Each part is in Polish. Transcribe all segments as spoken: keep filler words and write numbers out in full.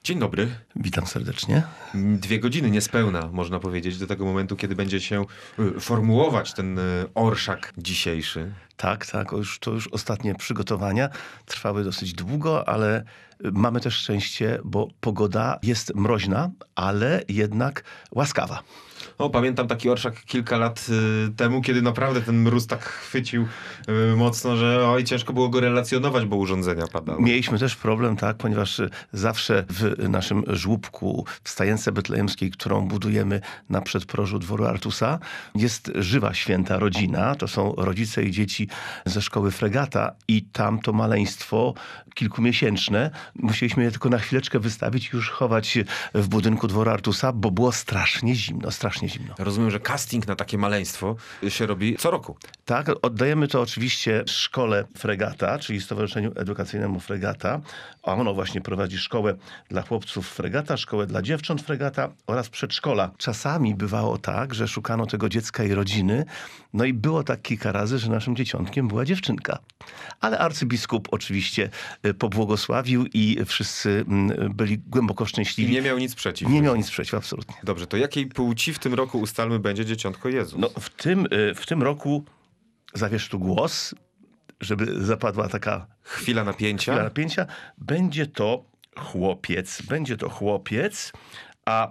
Dzień dobry. Witam serdecznie. Dwie godziny niespełna, można powiedzieć, do tego momentu, kiedy będzie się formułować ten orszak dzisiejszy. Tak, tak, to już, to już ostatnie przygotowania. Trwały dosyć długo, ale mamy też szczęście, bo pogoda jest mroźna, ale jednak łaskawa. O, pamiętam taki orszak kilka lat y, temu, kiedy naprawdę ten mróz tak chwycił y, mocno, że oj, ciężko było go relacjonować, bo urządzenia padały. Mieliśmy też problem, tak, ponieważ zawsze w naszym żłóbku, w stajence betlejemskiej, którą budujemy na przedprożu dworu Artusa, jest żywa święta rodzina. To są rodzice i dzieci ze szkoły Fregata i tam to maleństwo kilkumiesięczne. Musieliśmy je tylko na chwileczkę wystawić i już chować w budynku dworu Artusa, bo było strasznie zimno, strasznie zimno. Rozumiem, że casting na takie maleństwo się robi co roku. Tak, oddajemy to oczywiście szkole Fregata, czyli Stowarzyszeniu Edukacyjnemu Fregata. A ono właśnie prowadzi szkołę dla chłopców Fregata, szkołę dla dziewcząt Fregata oraz przedszkola. Czasami bywało tak, że szukano tego dziecka i rodziny. No i było tak kilka razy, że naszym dzieciątkiem była dziewczynka. Ale arcybiskup oczywiście pobłogosławił i wszyscy byli głęboko szczęśliwi. I nie miał nic przeciw. Nie miał nic przeciw, absolutnie. Dobrze, to jakiej płci w tym roku, ustalmy, będzie dzieciątko Jezus? No, w tym, w tym roku zabierz tu głos, żeby zapadła taka chwila napięcia. Chwila napięcia. Będzie to chłopiec. Będzie to chłopiec, a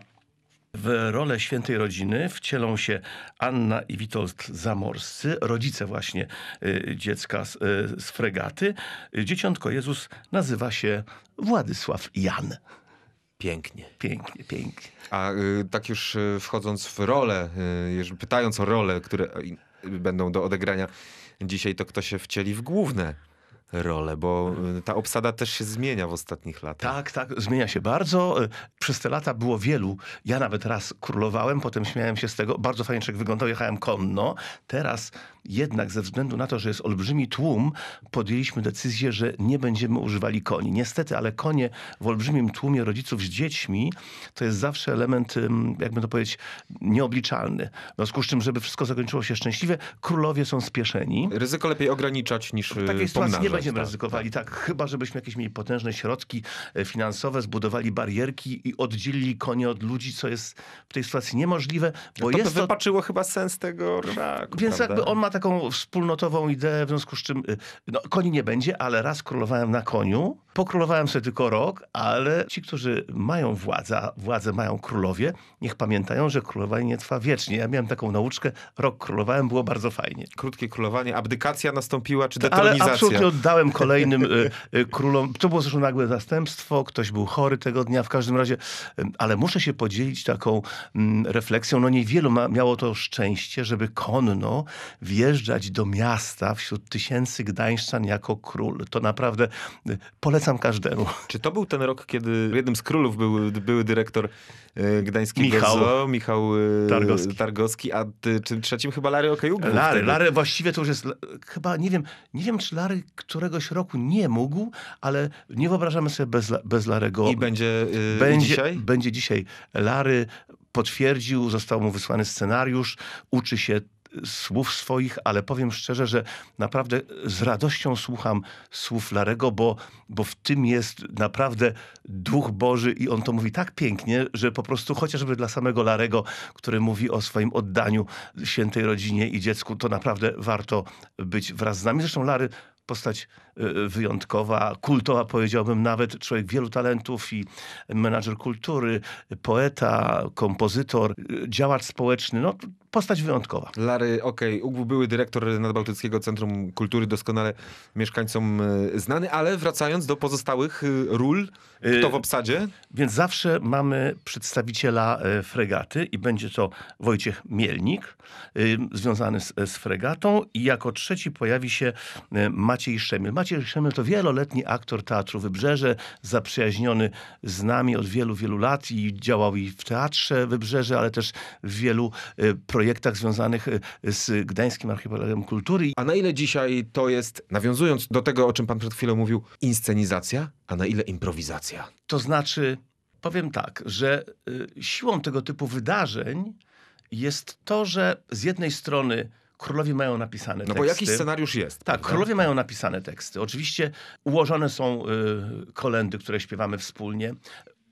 w rolę świętej rodziny wcielą się Anna i Witold Zamorscy, rodzice właśnie y, dziecka z, y, z Fregaty. Dzieciątko Jezus nazywa się Władysław Jan. Pięknie. Pięknie, pięknie. A y, tak już y, wchodząc w rolę, y, pytając o role, które y, będą do odegrania dzisiaj, to kto się wcieli w główne role, bo ta obsada też się zmienia w ostatnich latach. Tak, tak, zmienia się bardzo. Przez te lata było wielu. Ja nawet raz królowałem, potem śmiałem się z tego. Bardzo fajnie człowiek wyglądał, jechałem konno. Teraz jednak ze względu na to, że jest olbrzymi tłum, podjęliśmy decyzję, że nie będziemy używali koni. Niestety, ale konie w olbrzymim tłumie rodziców z dziećmi to jest zawsze element, jakby to powiedzieć, nieobliczalny. W związku z czym, żeby wszystko zakończyło się szczęśliwie, królowie są spieszeni. Ryzyko lepiej ograniczać niż pomnażać. W takiej sytuacji nie będziemy tak, ryzykowali, tak. tak. Chyba żebyśmy jakieś mieli potężne środki finansowe, zbudowali barierki i oddzielili konie od ludzi, co jest w tej sytuacji niemożliwe. Bo to jest by wypaczyło to... chyba sens tego orszaku, Więc prawda? jakby on ma taką wspólnotową ideę, w związku z czym no, koni nie będzie, ale raz królowałem na koniu. Pokrólowałem sobie tylko rok, ale ci, którzy mają władzę, a władzę mają królowie, niech pamiętają, że królowanie nie trwa wiecznie. Ja miałem taką nauczkę, rok królowałem, było bardzo fajnie. Krótkie królowanie, abdykacja nastąpiła, czy detronizacja? Ale absolutnie oddałem kolejnym y, y, królom. To było zresztą nagłe zastępstwo, ktoś był chory tego dnia, w każdym razie, y, ale muszę się podzielić taką y, refleksją. No niewielu ma, miało to szczęście, żeby konno wjeżdżać do miasta wśród tysięcy gdańszczan jako król. To naprawdę y, polecam każdemu. Czy to był ten rok, kiedy jednym z królów był były dyrektor y, gdańskiego Michał. zoo, Michał y, Targowski. Targowski, a ty, czy trzecim chyba Lary Okiełk był Lary, wtedy? Lary właściwie to już jest, chyba nie wiem, nie wiem czy Lary któregoś roku nie mógł, ale nie wyobrażamy sobie bez, bez Larego. I będzie, y, będzie dzisiaj? Będzie dzisiaj. Lary potwierdził, został mu wysłany scenariusz, uczy się słów swoich, ale powiem szczerze, że naprawdę z radością słucham słów Larego, bo, bo w tym jest naprawdę Duch Boży i on to mówi tak pięknie, że po prostu chociażby dla samego Larego, który mówi o swoim oddaniu świętej rodzinie i dziecku, to naprawdę warto być wraz z nami. Zresztą Lary postać wyjątkowa, kultowa powiedziałbym nawet, człowiek wielu talentów i menadżer kultury, poeta, kompozytor, działacz społeczny, no postać wyjątkowa. Lary Okiełk, były dyrektor Nadbałtyckiego Centrum Kultury, doskonale mieszkańcom znany, ale wracając do pozostałych ról, kto w obsadzie? Więc zawsze mamy przedstawiciela Fregaty i będzie to Wojciech Mielnik, związany z, z Fregatą i jako trzeci pojawi się Maciej Szemyl. Maciej Szemyl to wieloletni aktor Teatru Wybrzeże, zaprzyjaźniony z nami od wielu, wielu lat i działał i w Teatrze Wybrzeże, ale też w wielu projektach związanych z Gdańskim Archipeлагiem Kultury. A na ile dzisiaj to jest, nawiązując do tego, o czym pan przed chwilą mówił, inscenizacja, a na ile improwizacja? To znaczy, powiem tak, że y, siłą tego typu wydarzeń jest to, że z jednej strony królowie mają napisane teksty. No bo jakiś scenariusz jest. Tak, prawda? królowie mają napisane teksty. Oczywiście ułożone są y, kolendy, które śpiewamy wspólnie.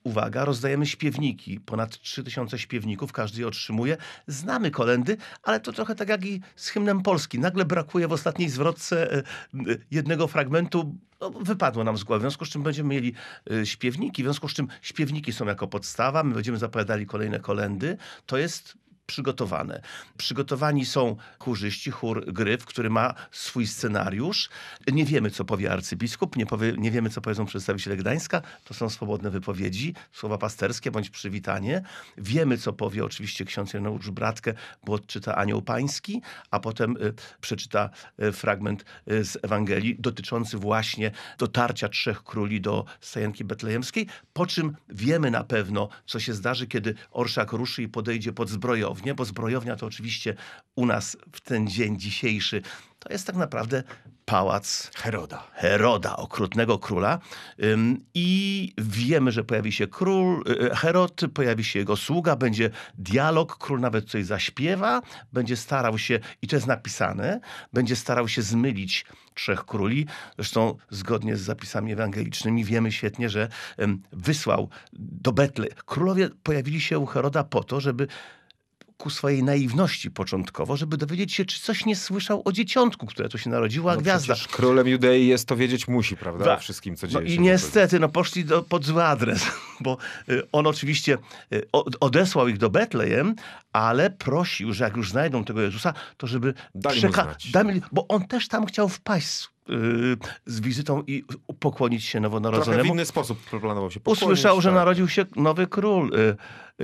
uwaga, rozdajemy śpiewniki. Ponad trzy tysiące śpiewników, każdy je otrzymuje. Znamy kolędy, ale to trochę tak jak i z hymnem Polski. Nagle brakuje w ostatniej zwrotce e, jednego fragmentu. No, wypadło nam z głowy, w związku z czym będziemy mieli e, śpiewniki, w związku z czym śpiewniki są jako podstawa, my będziemy zapowiadali kolejne kolędy. To jest przygotowane. Przygotowani są chórzyści, chór Gryf, który ma swój scenariusz. Nie wiemy, co powie arcybiskup, nie, powie, nie wiemy, co powiedzą przedstawiciele Gdańska. To są swobodne wypowiedzi, słowa pasterskie bądź przywitanie. Wiemy, co powie oczywiście ksiądz Ireneusz Bratkę, bo odczyta Anioł Pański, a potem y, przeczyta y, fragment y, z Ewangelii dotyczący właśnie dotarcia trzech króli do stajenki betlejemskiej, po czym wiemy na pewno, co się zdarzy, kiedy orszak ruszy i podejdzie pod zbrojownię, bo zbrojownia to oczywiście u nas w ten dzień dzisiejszy to jest tak naprawdę pałac Heroda. Heroda, okrutnego króla. Ym, I wiemy, że pojawi się król, y, Herod, pojawi się jego sługa, będzie dialog, król nawet coś zaśpiewa, będzie starał się, i to jest napisane, będzie starał się zmylić trzech króli. Zresztą zgodnie z zapisami ewangelicznymi wiemy świetnie, że ym, wysłał do Betle. Królowie pojawili się u Heroda po to, żeby ku swojej naiwności początkowo, żeby dowiedzieć się, czy coś nie słyszał o dzieciątku, które tu się narodziło, a No gwiazda. przecież królem Judei jest, to wiedzieć musi, prawda? Da. O wszystkim, co No dzieje się. i w niestety, no poszli do, pod zły adres, bo y, on oczywiście y, od- odesłał ich do Betlejem, ale prosił, że jak już znajdą tego Jezusa, to żeby Dali mu przeka- znać. dali- bo on też tam chciał wpaść y, z wizytą i pokłonić się Trochę w nowonarodzonemu. inny sposób planował się pokłonić. Usłyszał, że tak. narodził się nowy król y, y,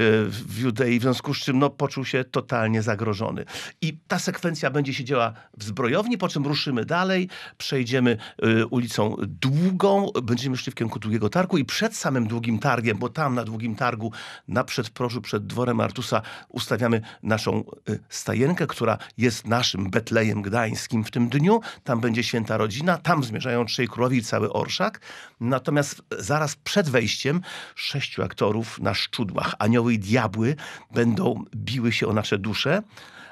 w Judei, w związku z czym no, poczuł się totalnie zagrożony. I ta sekwencja będzie się działa w zbrojowni, po czym ruszymy dalej, przejdziemy y, ulicą Długą, będziemy szli w kierunku Długiego Targu i przed samym Długim Targiem, bo tam na Długim Targu, na przedprożu, przed dworem Artusa ustawiamy naszą y, stajenkę, która jest naszym Betlejem Gdańskim w tym dniu. Tam będzie święta rodzina, tam zmierzają trzej królowie i cały orszak. Natomiast zaraz przed wejściem sześciu aktorów na szczudłach, anioły i diabły, będą biły się o nasze dusze.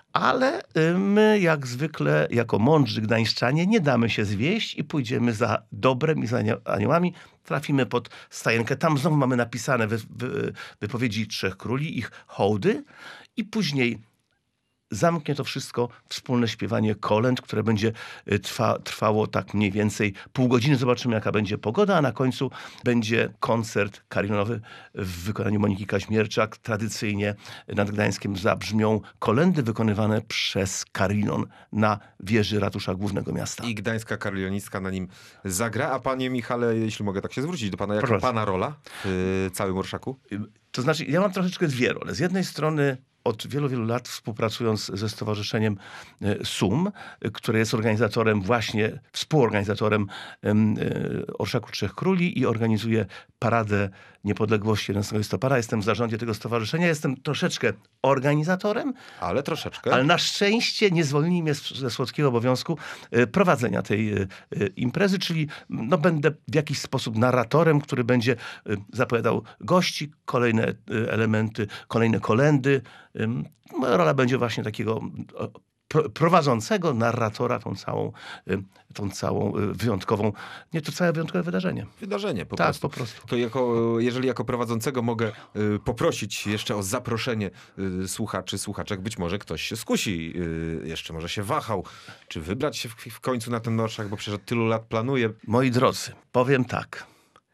Ale y, my, jak zwykle, jako mądrzy gdańszczanie, nie damy się zwieść i pójdziemy za dobrem i za anio- aniołami. Trafimy pod stajenkę. Tam znowu mamy napisane wy, wy, wypowiedzi trzech króli, ich hołdy i później zamknie to wszystko wspólne śpiewanie kolęd, które będzie y, trwa, trwało tak mniej więcej pół godziny. Zobaczymy, jaka będzie pogoda, a na końcu będzie koncert karinowy w wykonaniu Moniki Kaźmierczak. Tradycyjnie nad Gdańskiem zabrzmią kolędy wykonywane przez Karinon na wieży ratusza głównego miasta. I gdańska karolionistka na nim zagra. A panie Michale, jeśli mogę tak się zwrócić do pana, jaka Proszę. pana rola w y, całym orszaku? To znaczy, ja mam troszeczkę dwie role. Z jednej strony od wielu, wielu lat współpracując ze Stowarzyszeniem e, S U M, e, które jest organizatorem właśnie, współorganizatorem em, e, Orszaku Trzech Króli i organizuje Paradę Niepodległości jedenastego listopada. Jestem w zarządzie tego stowarzyszenia. Jestem troszeczkę organizatorem, Ale troszeczkę. ale na szczęście nie zwolnili mnie z- ze słodkiego obowiązku e, prowadzenia tej e, e, imprezy, czyli no, będę w jakiś sposób narratorem, który będzie e, zapowiadał gości, kolejne e, elementy, kolejne kolędy. Ym, Moja rola będzie właśnie takiego o, pro- prowadzącego narratora tą całą, y, tą całą y, wyjątkową, nie, to całe wyjątkowe wydarzenie. Wydarzenie po Tak, prostu. po prostu. To jako, jeżeli jako prowadzącego mogę y, poprosić jeszcze o zaproszenie y, słuchaczy, słuchaczek, być może ktoś się skusi, y, jeszcze może się wahał, czy wybrać się w, w końcu na ten orszak, bo przecież od tylu lat planuje. Moi drodzy, powiem tak.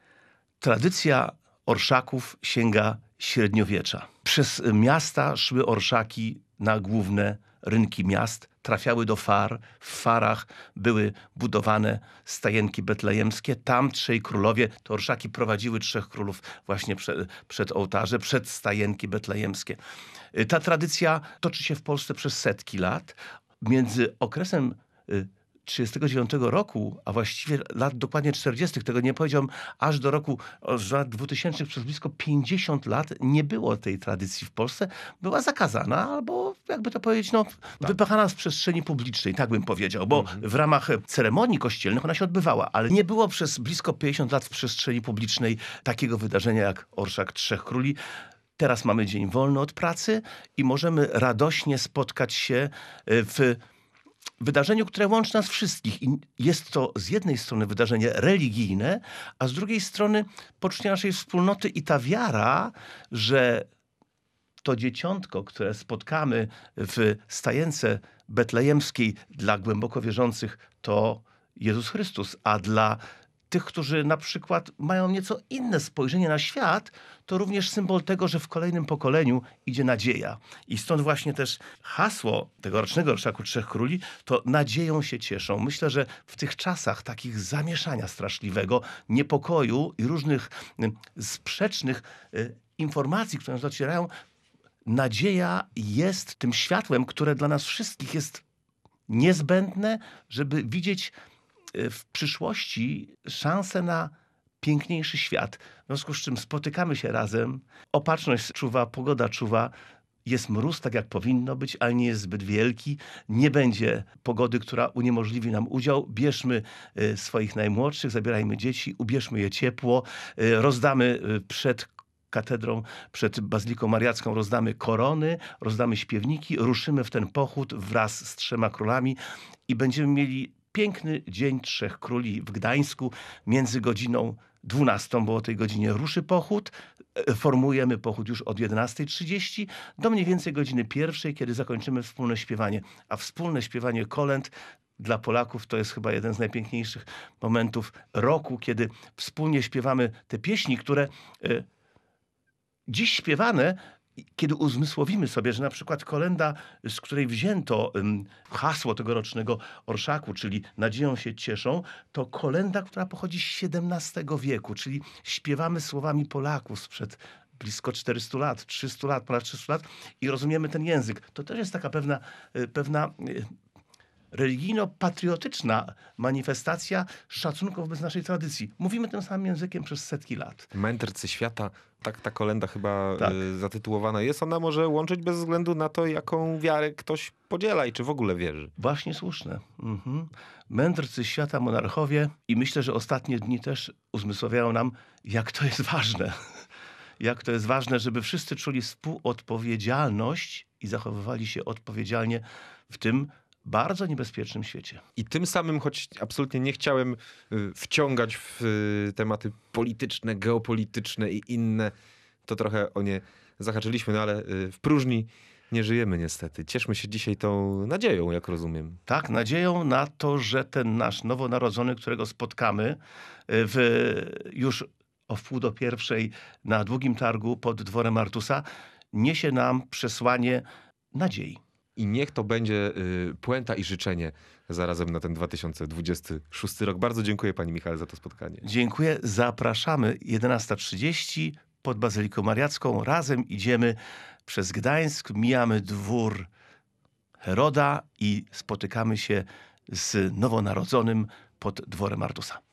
Tradycja orszaków sięga średniowiecza. Przez miasta szły orszaki na główne rynki miast, trafiały do far. W farach były budowane stajenki betlejemskie. Tam trzej królowie, te orszaki prowadziły trzech królów właśnie przed, przed ołtarze, przed stajenki betlejemskie. Y, Ta tradycja toczy się w Polsce przez setki lat. Między okresem y, trzydziestego dziewiątego roku, a właściwie lat dokładnie czterdziestych, tego nie powiedziałem, aż do roku aż do lat dwutysięcznych, przez blisko pięćdziesiąt lat nie było tej tradycji w Polsce. Była zakazana albo, jakby to powiedzieć, no, wypychana z przestrzeni publicznej, tak bym powiedział, bo w ramach ceremonii kościelnych ona się odbywała, ale nie było przez blisko pięćdziesiąt lat w przestrzeni publicznej takiego wydarzenia jak Orszak Trzech Króli. Teraz mamy dzień wolny od pracy i możemy radośnie spotkać się w wydarzeniu, które łączy nas wszystkich. I jest to z jednej strony wydarzenie religijne, a z drugiej strony poczucie naszej wspólnoty i ta wiara, że to dzieciątko, które spotkamy w stajence betlejemskiej dla głęboko wierzących, to Jezus Chrystus, a dla tych, którzy na przykład mają nieco inne spojrzenie na świat, to również symbol tego, że w kolejnym pokoleniu idzie nadzieja. I stąd właśnie też hasło tegorocznego Orszaku Trzech Króli to nadzieją się cieszą. Myślę, że w tych czasach takich zamieszania straszliwego, niepokoju i różnych y, sprzecznych y, informacji, które nas docierają, nadzieja jest tym światłem, które dla nas wszystkich jest niezbędne, żeby widzieć w przyszłości szansę na piękniejszy świat. W związku z czym spotykamy się razem, opatrzność czuwa, pogoda czuwa, jest mróz tak jak powinno być, ale nie jest zbyt wielki. Nie będzie pogody, która uniemożliwi nam udział. Bierzmy swoich najmłodszych, zabierajmy dzieci, ubierzmy je ciepło, rozdamy przed katedrą, przed Bazyliką Mariacką rozdamy korony, rozdamy śpiewniki, ruszymy w ten pochód wraz z trzema królami i będziemy mieli piękny Dzień Trzech Króli w Gdańsku między godziną dwunastą, bo o tej godzinie ruszy pochód. Formujemy pochód już od jedenastej trzydzieści do mniej więcej godziny pierwszej, kiedy zakończymy wspólne śpiewanie. A wspólne śpiewanie kolęd dla Polaków to jest chyba jeden z najpiękniejszych momentów roku, kiedy wspólnie śpiewamy te pieśni, które y, dziś śpiewane, kiedy uzmysłowimy sobie, że na przykład kolęda, z której wzięto um, hasło tegorocznego orszaku, czyli nadzieją się cieszą, to kolęda, która pochodzi z siedemnastego wieku, czyli śpiewamy słowami Polaków sprzed blisko czterystu lat, trzystu lat, ponad trzystu lat i rozumiemy ten język. To też jest taka pewna, pewna religijno-patriotyczna manifestacja szacunku wobec naszej tradycji. Mówimy tym samym językiem przez setki lat. Mędrcy świata, tak ta kolenda chyba Tak. y, zatytułowana jest. Ona może łączyć bez względu na to, jaką wiarę ktoś podziela i czy w ogóle wierzy. Właśnie słuszne. Mhm. Mędrcy świata, monarchowie i myślę, że ostatnie dni też uzmysławiają nam, jak to jest ważne. Jak to jest ważne, żeby wszyscy czuli współodpowiedzialność i zachowywali się odpowiedzialnie w tym bardzo niebezpiecznym świecie. I tym samym, choć absolutnie nie chciałem y, wciągać w y, tematy polityczne, geopolityczne i inne, to trochę o nie zahaczyliśmy, no ale y, w próżni nie żyjemy niestety. Cieszmy się dzisiaj tą nadzieją, jak rozumiem. Tak, nadzieją na to, że ten nasz nowonarodzony, którego spotkamy w, już o wpół do pierwszej na Długim Targu pod dworem Artusa, niesie nam przesłanie nadziei. I niech to będzie y, puenta i życzenie zarazem na ten dwa tysiące dwudziesty szósty rok. Bardzo dziękuję pani Michale za to spotkanie. Dziękuję, zapraszamy. jedenasta trzydzieści pod Bazyliką Mariacką. Razem idziemy przez Gdańsk, mijamy dwór Heroda i spotykamy się z nowonarodzonym pod dworem Artusa.